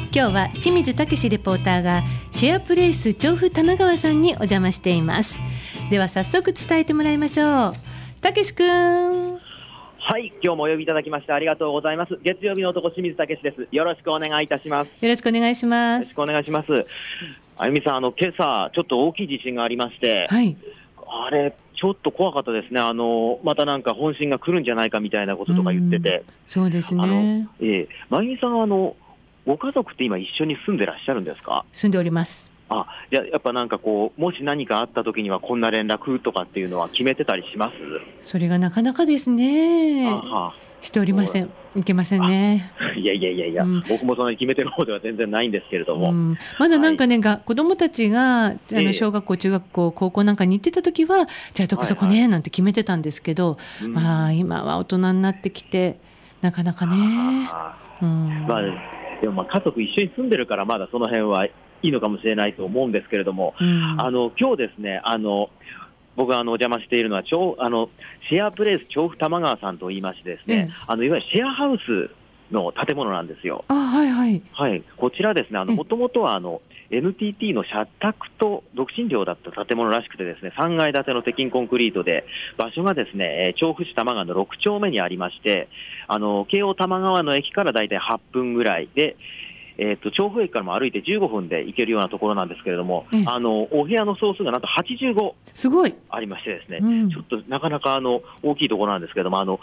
今日は清水武レポーターがシェアプレイス調布多摩川さんにお邪魔しています。では早速伝えてもらいましょう。武くん。 はい、今日もお呼びいただきましてありがとうございます。月曜日の男清水武です。よろしくお願いいたします。 よろしくお願いします。 よろしくお願いします。あゆみさん、今朝ちょっと大きい地震がありまして、 はい、 あれちょっと怖かったですね。またなんか本震が来るんじゃないかみたいなこととか言ってて。 そうですね。 まゆみさんご家族って今一緒に住んでらっしゃるんですか？ 住んでおります。 やっぱなんかもし何かあった時にはこんな連絡とかっていうのは決めてたりします？ それがなかなかですね。しておりません。いけませんね。 いや、僕もそんなに決めてる方では全然ないんですけれども、 まだなんかね、子供たちが小学校、中学校、高校なんかに行ってた時はじゃあどこそこねなんて決めてたんですけど、今は大人になってきてなかなかね。 でも家族一緒に住んでるからまだその辺はいいのかもしれないと思うんですけれども、今日ですね、僕がお邪魔しているのはシェアプレイス調布多摩川さんと言いましてですね、いわゆるシェアハウスの建物なんですよ。こちらですね、もともとはNTT の社宅と独身寮だった建物らしくてですね、3階建ての鉄筋コンクリートで、場所がですね、調布市多摩川の6丁目にありまして、京王多摩川の駅からだいたい8分ぐらいで、調布駅からも歩いて15分で行けるようなところなんですけれども、お部屋の総数がなんと85 すごいありましてですね、ちょっとなかなか大きいところなんですけれども、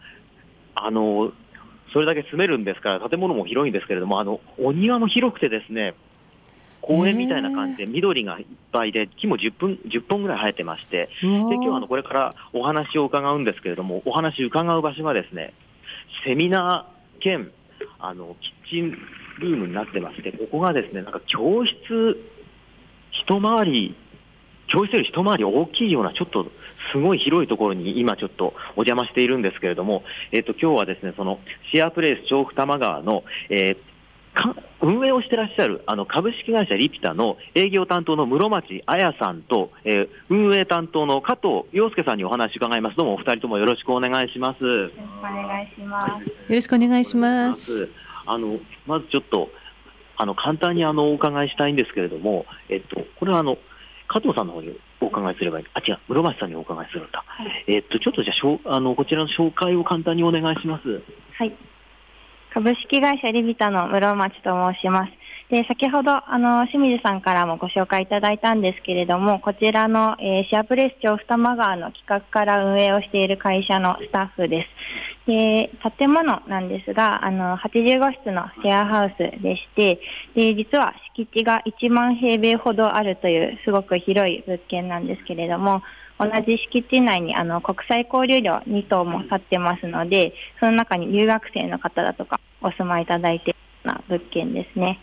それだけ住めるんですから建物も広いんですけれども、お庭も広くてですね、公園みたいな感じで緑がいっぱいで木も10本ぐらい生えてまして、で今日はこれからお話を伺うんですけれども、お話を伺う場所がですね、セミナー兼キッチンルームになってまして、ここがですね、なんか教室より一回り大きいようなちょっとすごい広いところに今ちょっとお邪魔しているんですけれども、今日はですね、そのシェアプレイス調布多摩川の、運営をしてらっしゃる株式会社リピタの営業担当の室町彩さんと、運営担当の加藤陽介さんにお話伺います。どうもお二人ともよろしくお願いします。よろしくお願いします。 よろしくお願いします。 まずちょっと簡単にお伺いしたいんですけれども、これは加藤さんの方にお伺いすればいい。室町さんにお伺いするんだ。ちょっとじゃあこちらの紹介を簡単にお願いします。 はい。株式会社リビタの室町と申します。で、先ほど清水さんからもご紹介いただいたんですけれども、こちらの、シェアプレイス調布多摩川の企画から運営をしている会社のスタッフです。で、建物なんですが、85室のシェアハウスでして、で、実は敷地が1万平米ほどあるというすごく広い物件なんですけれども、同じ敷地内に国際交流寮2棟も建ってますので、その中に留学生の方だとかお住まいいただいているような物件ですね。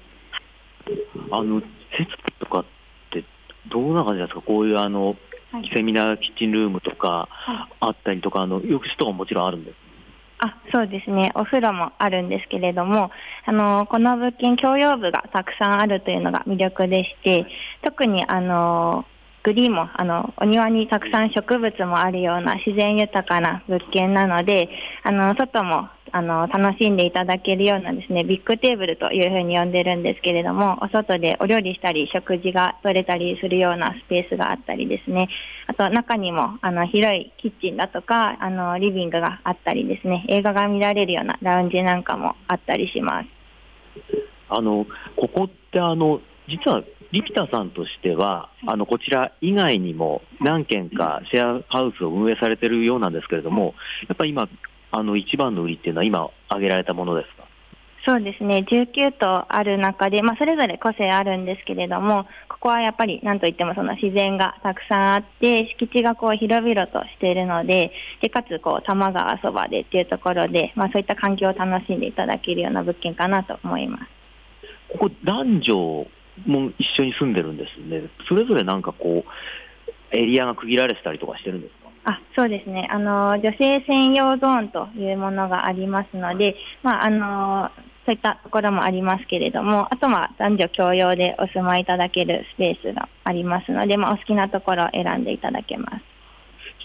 設備とかってどんな感じですか？こういうセミナーキッチンルームとかあったりとか、浴室とかももちろんあるんです。 そうですね。お風呂もあるんですけれども、この物件共用部がたくさんあるというのが魅力でして、特にグリーンもお庭にたくさん植物もあるような自然豊かな物件なので、外も楽しんでいただけるようなですね、ビッグテーブルというふうに呼んでるんですけれども、お外でお料理したり食事が取れたりするようなスペースがあったりですね、あと中にも広いキッチンだとかリビングがあったりですね、映画が見られるようなラウンジなんかもあったりします。 ここって実はリピタさんとしてはこちら以外にも何軒かシェアハウスを運営されているようなんですけれども、やっぱり今一番の売りっていうのは今挙げられたものですか？ そうですね、19棟ある中で、それぞれ個性あるんですけれども、ここはやっぱり何といってもその自然がたくさんあって、敷地が広々としているので、かつ多摩川そばでっていうところで、そういった環境を楽しんでいただけるような物件かなと思います。 ここ男女も一緒に住んでるんですね。それぞれなんかエリアが区切られてたりとかしてるんですか？ そうですね。女性専用ゾーンというものがありますので、そういったところもありますけれども、あとは男女共用でお住まいいただけるスペースがありますので、お好きなところを選んでいただけます。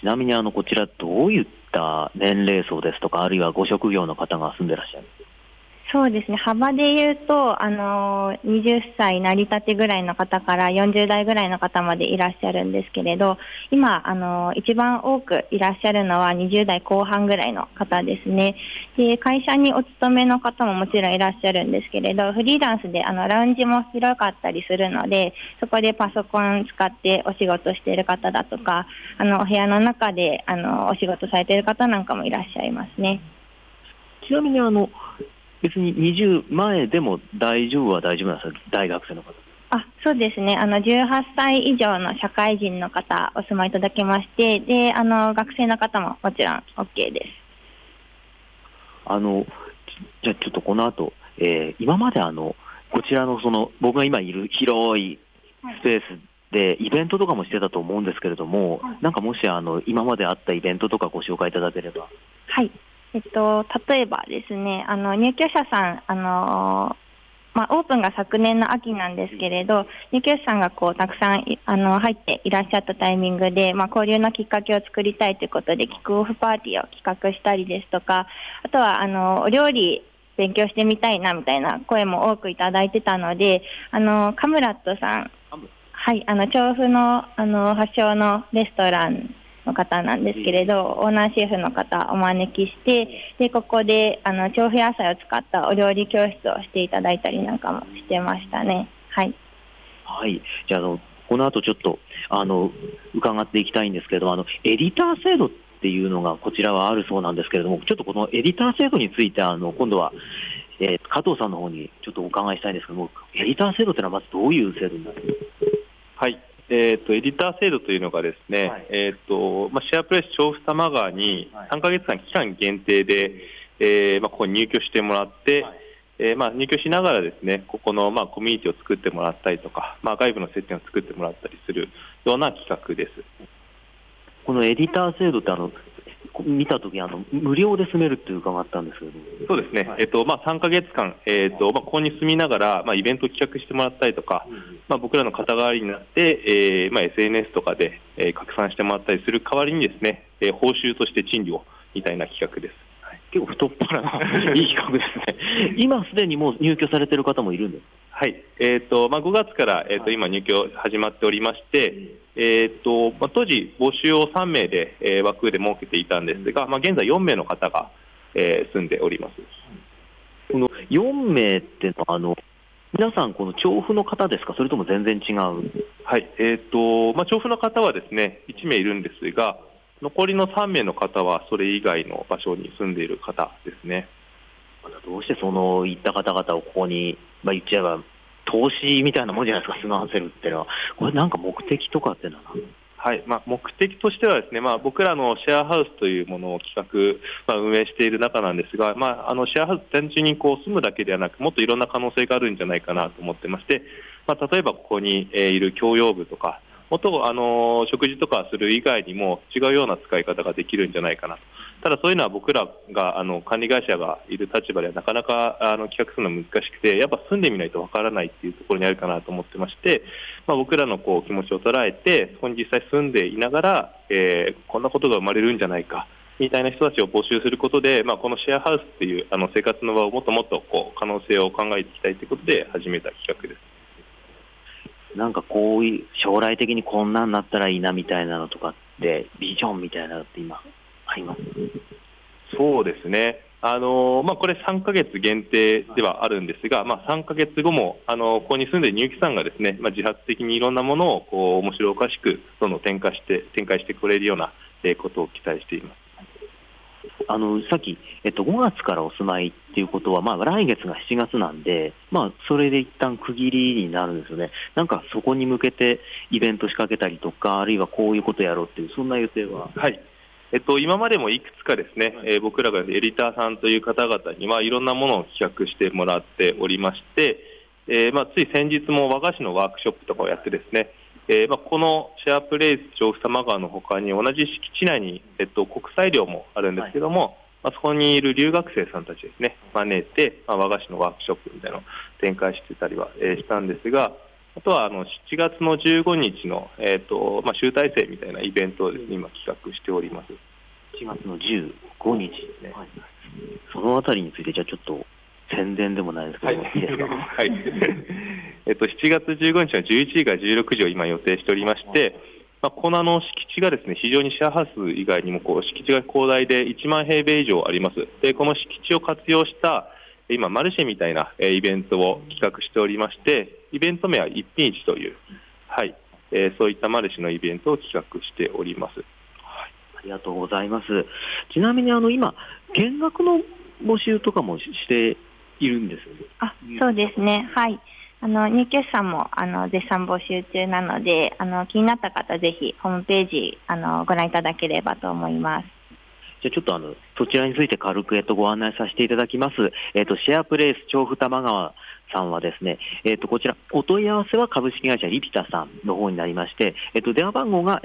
ちなみにこちらどういった年齢層ですとか、あるいはご職業の方が住んでらっしゃる？ そうですね、幅で言うと、20歳成り立てぐらいの方から40代ぐらいの方までいらっしゃるんですけれど、今、一番多くいらっしゃるのは20代後半ぐらいの方ですね。で、会社にお勤めの方ももちろんいらっしゃるんですけれど、フリーランスでラウンジも広かったりするので、そこでパソコン使ってお仕事している方だとか、お部屋の中でお仕事されている方なんかもいらっしゃいますね。 ちなみに別に20前でも大丈夫なんですか、大学生の方。 そうですね。18歳以上の社会人の方お住まいいただけまして、で、学生の方ももちろん OK です。 じゃあちょっとこの後、今までこちらの僕が今いる広いスペースでイベントとかもしてたと思うんですけれども、なんかもし今まであったイベントとかご紹介いただければ。 はい。例えばですね、入居者さん、オープンが昨年の秋なんですけれど、入居者さんがたくさん入っていらっしゃったタイミングで、交流のきっかけを作りたいということで、キックオフパーティーを企画したりですとか、あとはお料理勉強してみたいなみたいな声も多くいただいてたので、カムラットさん、はい、調布の発祥のレストランの方なんですけれど、オーナーシェフの方をお招きして、でここで調布野菜を使ったお料理教室をしていただいたりなんかもしてましたね。はい、 はい、じゃあこの後ちょっと伺っていきたいんですけれども、エディター制度っていうのがこちらはあるそうなんですけれども、ちょっとこのエディター制度について今度は、加藤さんの方にちょっとお伺いしたいんですけども、エディター制度というのはまずどういう制度になるんですか？ はい、エディター制度というのがですね、シェアプレイス調布多摩川に3ヶ月間期間限定で、ここに入居してもらって、入居しながらですね、ここのコミュニティを作ってもらったりとか、外部の接点を作ってもらったりするような企画です。 このエディター制度って見たとき無料で住めるって伺ったんですけど。 そうですね、3ヶ月間、ここに住みながら、イベントを企画してもらったりとか、僕らの肩代わりになって、SNS とかで、拡散してもらったりする代わりにですね、報酬として賃料みたいな企画です。 結構太っ腹ないい企画ですね。今すでにもう入居されている方もいるんです。 はい、5月から、今入居始まっておりまして、当時募集を3名で、枠で設けていたんですが、現在4名の方が、住んでおります。 この4名っていうのは皆さんこの調布の方ですか、それとも全然違う？ はい、調布の方はですね1名いるんですが、残りの3名の方はそれ以外の場所に住んでいる方ですね。 どうしていった方々をここに、言っちゃえば投資みたいなもんじゃないですか、住まわせるっていうのは。これなんか目的とかっていうのは？ はい、目的としてはですね、僕らのシェアハウスというものを企画、運営している中なんですが、シェアハウス単純に住むだけではなく、もっといろんな可能性があるんじゃないかなと思ってまして、例えばここにいる共用部とか、もっと食事とかする以外にも違うような使い方ができるんじゃないかなと。ただそういうのは僕らが管理会社がいる立場ではなかなか企画するのは難しくて、やっぱ住んでみないとわからないっていうところにあるかなと思ってまして、僕らの気持ちを捉えて、そこに実際住んでいながら、こんなことが生まれるんじゃないかみたいな人たちを募集することで、このシェアハウスっていう生活の場をもっともっと可能性を考えていきたいということで始めた企画です。 なんかこういう将来的にこんなになったらいいなみたいなのとかってビジョンみたいなのって今あります？ そうですね、これ3ヶ月限定ではあるんですが、3ヶ月後もここに住んでいる入居さんがですね、自発的にいろんなものを面白おかしくどんどん展開してくれるようなことを期待しています。 さっき、5月からお住まいっていうことは、来月が7月なんで、それで一旦区切りになるんですよね。なんかそこに向けてイベント仕掛けたりとか、あるいはこういうことやろうっていう、そんな予定は？ はい、今までもいくつかですね、僕らがエディターさんという方々にはいろんなものを企画してもらっておりまして、つい先日も和菓子のワークショップとかをやってですね、このシェアプレイス調布多摩川の他に同じ敷地内に、国際寮もあるんですけども、そこにいる留学生さんたちですね招いて、和菓子のワークショップみたいなのを展開してたりは、したんですが、あとは7月の15日の、集大成みたいなイベントをですね、今企画しております。 7月の15日ですね。そのあたりについてじゃあちょっと宣伝でもないですけども、いいですか。 はい。7月15日の11時から16時を今予定しておりまして、この敷地がですね、非常にシェアハウス以外にも敷地が広大で1万平米以上あります。で、この敷地を活用した今マルシェみたいなイベントを企画しておりまして、イベント名は一品市という、はい、そういったマルシェのイベントを企画しております。 はい、ありがとうございます。ちなみに今見学の募集とかもしているんですよね。 そうですね。はい。入居者さんも絶賛募集中なので、気になった方ぜひホームページご覧いただければと思います。 じゃあちょっとそちらについて軽くご案内させていただきます。シェアプレイス調布玉川さんはですね、こちらお問い合わせは株式会社リピタさんの方になりまして、電話番号が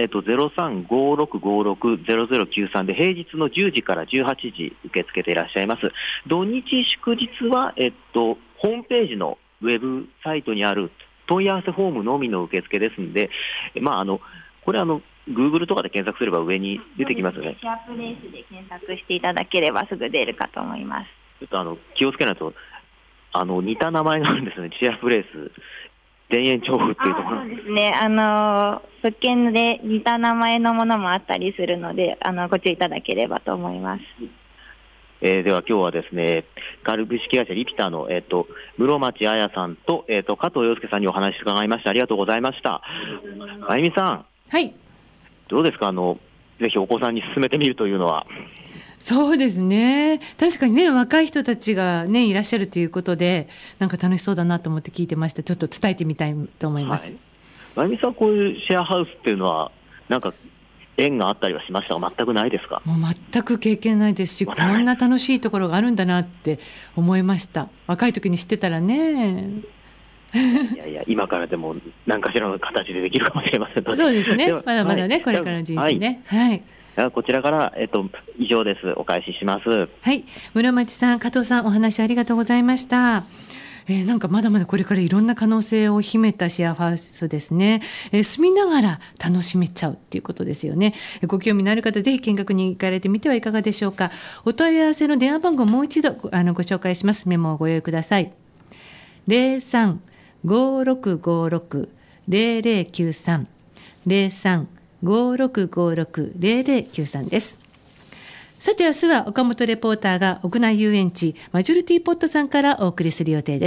0356560093で平日の10時から18時受け付けていらっしゃいます。土日祝日はホームページのウェブサイトにある問い合わせフォームのみの受付ですので、これGoogle とかで検索すれば上に出てきますよね。 シェアプレイスで検索していただければすぐ出るかと思います。 ちょっと気をつけないと、似た名前があるんですよね。シェアプレイス田園調布っていうところ。 そうですね。物件で似た名前のものもあったりするので、ご注意いただければと思います。 では今日はですね、株式会社リピタの、室町彩さんと、加藤洋介さんにお話伺いました。ありがとうございました。あゆみさん。 はい。 どうですか、ぜひお子さんに勧めてみるというのは。 そうですね。確かにね、若い人たちがね、いらっしゃるということで、なんか楽しそうだなと思って聞いてました。ちょっと伝えてみたいと思います。 あゆみさん、こういうシェアハウスっていうのは、なんか、縁があったりはしましたが、全くないですか？ もう全く経験ないですし、こんな楽しいところがあるんだなって思いました。若い時に知ってたらね。 いや、今からでも何かしらの形でできるかもしれませんので。 そうですね。まだまだね、これからの人生ね。はい。 こちらから、以上です。お返しします。 はい。室町さん、加藤さん、お話ありがとうございました。なんかまだまだこれからいろんな可能性を秘めたシェアハウスですね。住みながら楽しめちゃうっていうことですよね。ご興味のある方、ぜひ見学に行かれてみてはいかがでしょうか。お問い合わせの電話番号をもう一度ご紹介します。メモをご用意ください。03-5656-0093 03-5656-0093です。さて明日は岡本レポーターが屋内遊園地マジョリティポットさんからお送りする予定です。